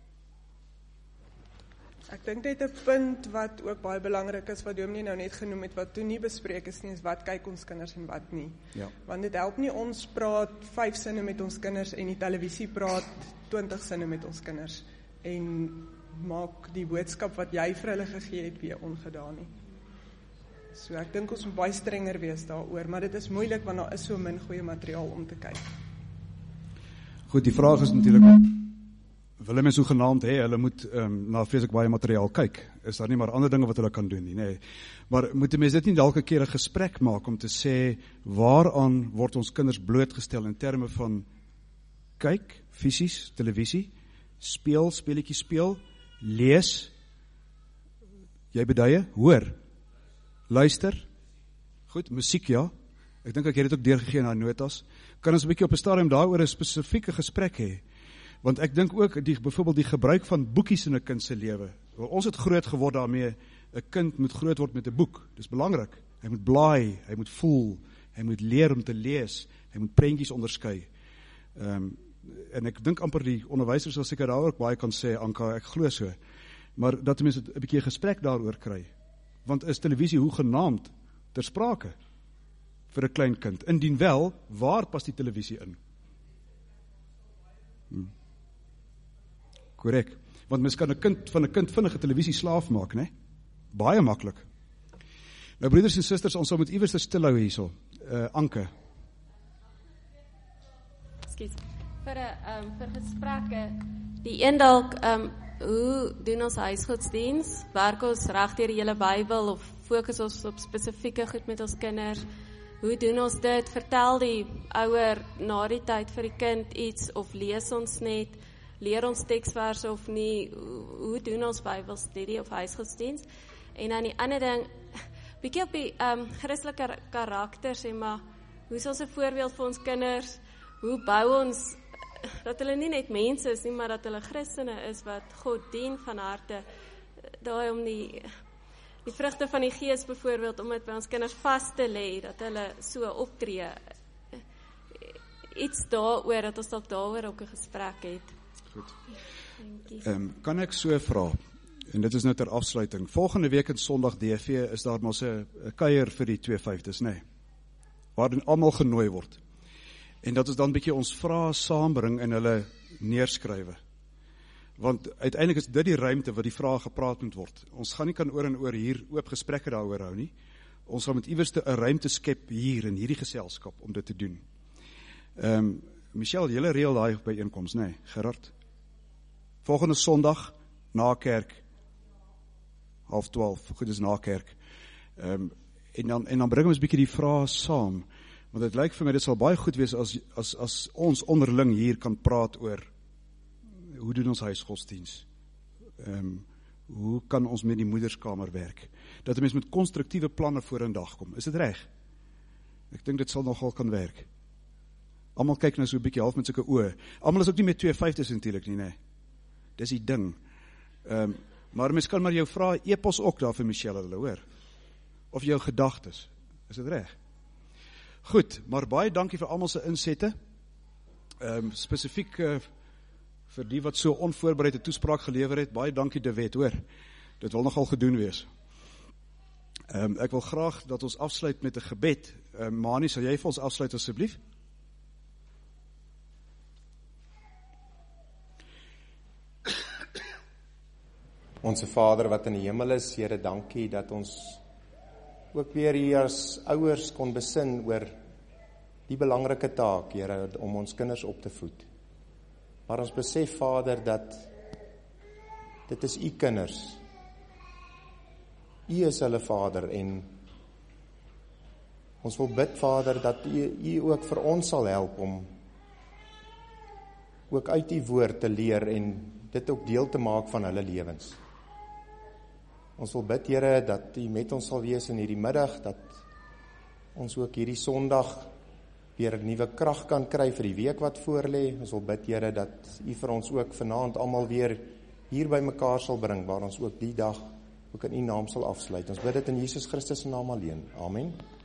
Ek dink net 'n punt wat ook baie belangrik is, wat Dominee nou net genoem het, wat toe nie bespreek is nie, is wat kyk ons kinders en wat nie. Ja. Want dit help nie ons praat 5 sinne met ons kinders en die televisie praat 20 sinne met ons kinders en maak die boodskap wat jy vir hulle gegee het weer ongedaan nie. So ek dink ons moet baie strenger wees daaroor, maar dit is moeilik want daar is so min goeie materiaal om te kyk. Goed, die vraag is natuurlik, wil hulle mens hoegenaamd hê, hulle moet na vreeslik baie materiaal kyk, is daar nie maar ander dinge wat hulle kan doen nie, nee. Maar moet die mens dit nie dalk 'n keer 'n gesprek maak om te sê, waaraan word ons kinders blootgestel in terme van kyk, fisies, televisie, speelletjies speel, lees Jy beduie, hoor, luister, goed, musiek ja, ek dink ek het dit ook deurgegee na notas, kan ons 'n bietjie op 'n stadium daaroor 'n spesifieke gesprek hê, want ek dink ook, byvoorbeeld die gebruik van boekies in 'n kind se lewe, ons het groot geword daarmee, 'n kind moet groot word met 'n boek, dis belangrik, hy moet blaai, hy moet voel, hy moet leer om te lees, hy moet prentjies onderskei, en ek dink amper die onderwysers sal seker daar ook baie kan sê, Anka, ek glo so, maar dat mense 'n bietjie gesprek daaroor kry, want is televisie hoegenaamd ter sprake vir 'n klein kind, indien wel, waar pas die televisie in? Korrek, want mens kan 'n kind van 'n kind vinnige televisie slaaf maak, né? Baie maklik. Nou broeders en susters, ons sal met iewers stil hou hierso. Anke. Ekskuus. Vir gesprekke, die een dalk, hoe doen ons huisgodsdiens? Werk ons reg deur die hele Bybel of fokus ons op spesifieke goed met ons kinders? Hoe doen ons dit? Vertel die ouer na die tyd vir die kind iets of lees ons net? Leer ons teksverse of nie? Hoe doen ons Bybelstudie of huisgodsdiens? En dan die ander ding, bietjie op die Christelike karakter, sê maar, hoe is ons 'n voorbeeld vir ons kinders? Hoe bou ons dat hulle nie net mense is nie, maar dat hulle Christene is wat God dien van harte. Daai om die vrugte van die Gees byvoorbeeld, om dit by ons kinders vas te lê, dat hulle so optree. Iets daaroor, dat ons dalk daaroor ook 'n gesprek het. Goed. Kan ek so vra, en dit is nou ter afsluiting, volgende week in Sondag DV is daar mos 'n kuier vir die 2/5, nee, waarin almal genooi word. En dat ons dan bietjie ons vrae saambring en hulle neerskrywe. Want uiteindelik is dit die ruimte wat die vrae gepraat moet word. Ons gaan nie kan oor en oor hier oop gesprekke daaroor hou nie. Ons sal met iewers 'n ruimte skep hier in hierdie geselskap om dit te doen. Michelle, julle reël daai byeenkoms, nee, Gerard. Volgende Sondag na kerk 11:30. Goed, dis na kerk. En dan bring ons 'n bietjie die vrae saam. Want dit lyk vir my, dit sal baie goed wees as ons onderling hier kan praat oor hoe doen ons huisgodsdiens? Hoe kan ons met die moederskamer werk? Dat 'n mens met konstruktiewe planne voor in dag kom. Is dit reg? Ek dink dit sal nogal kan werk. Almal kyk nou so 'n bietjie half met sulke oë. Almal is ook nie met 2/5 natuurlik nie, nee. Dis die ding. Maar mens kan maar jou vra epos ook daar vir Michelle, hulle hoor. Of jou gedagtes. Is dit reg? Goed, maar baie dankie vir almal se insette. Spesifiek vir die wat so onvoorbereide toespraak gelewer het, baie dankie De Wet, hoor. Dit wil nogal gedoen wees. Ek wil graag dat ons afsluit met 'n gebed. Mani, sal jy vir ons afsluit asseblief? Onse Vader wat in die hemel is, Here, dankie dat ons ook weer hier as ouers kon besin oor die belangrike taak, Here, om ons kinders op te voed. Maar ons besef, Vader, dat dit is u kinders. U is hulle Vader en ons wil bid, Vader, dat u ook vir ons sal help om ook uit u woord te leer en dit ook deel te maak van hulle lewens. Ons wil bid, Here, dat u met ons sal wees in hierdie middag, dat ons ook hierdie Sondag weer 'n nuwe krag kan kry vir die week wat voorlê. Ons wil bid, Here, dat u vir ons ook vanaand almal weer hier by mekaar sal bring, waar ons ook die dag ook in u naam sal afsluit. Ons bid dit in Jesus Christus se naam alleen. Amen.